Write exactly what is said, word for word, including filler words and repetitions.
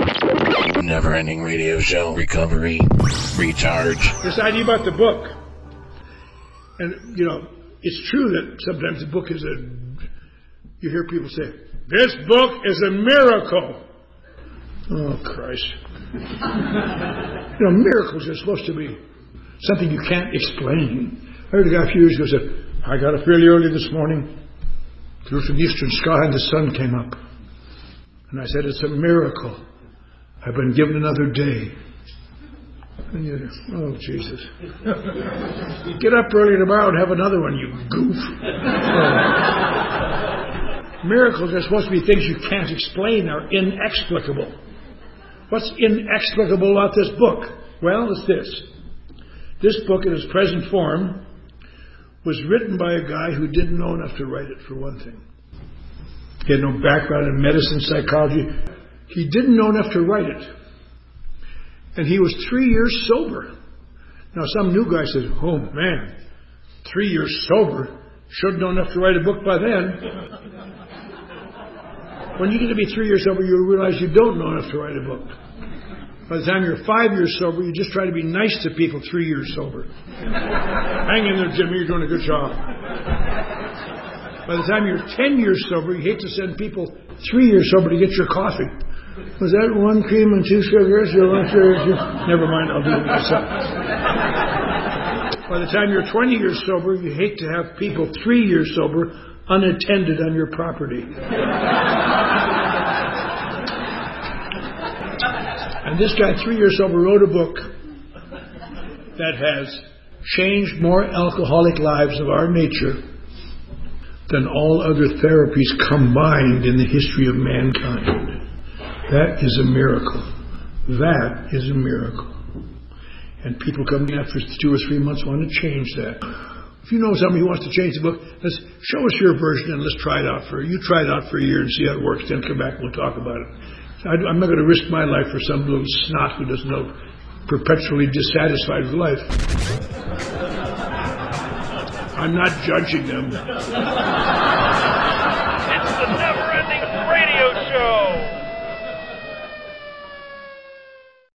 Never-ending radio show. Recovery. Recharge. This idea about the book. And, you know, it's true that sometimes the book is a... You hear people say, this book is a miracle. Oh, Christ. You know, miracles are supposed to be something you can't explain. I heard a guy a few years ago say, I got up fairly early this morning, through from the eastern sky, and the sun came up. And I said, it's a miracle. I've been given another day. And you, oh, Jesus. You get up early tomorrow and have another one, you goof. Oh. Miracles are supposed to be things you can't explain, are inexplicable. What's inexplicable about this book? Well, it's this. This book in its present form was written by a guy who didn't know enough to write it, for one thing. He had no background in medicine, psychology. He didn't know enough to write it. And he was three years sober. Now, some new guy says, oh, man, three years sober. Should know enough to write a book by then. When you get to be three years sober, you'll realize you don't know enough to write a book. By the time you're five years sober, you just try to be nice to people three years sober. Hang in there, Jimmy, you're doing a good job. By the time you're ten years sober, you hate to send people three years sober to get your coffee. Was that one cream and two sugars? Never mind, I'll do it myself. By the time you're twenty years sober, you hate to have people three years sober unattended on your property. And this guy, three years sober, wrote a book that has changed more alcoholic lives of our nature than all other therapies combined in the history of mankind. That is a miracle. That is a miracle. And people coming after two or three months want to change that. If you know somebody who wants to change the book, let's show us your version and let's try it out for you. Try it out for a year and see how it works. Then come back and we'll talk about it. I, I'm not going to risk my life for some little snot who doesn't know, perpetually dissatisfied with life. I'm not judging them. It's the Never-Ending Radio Show.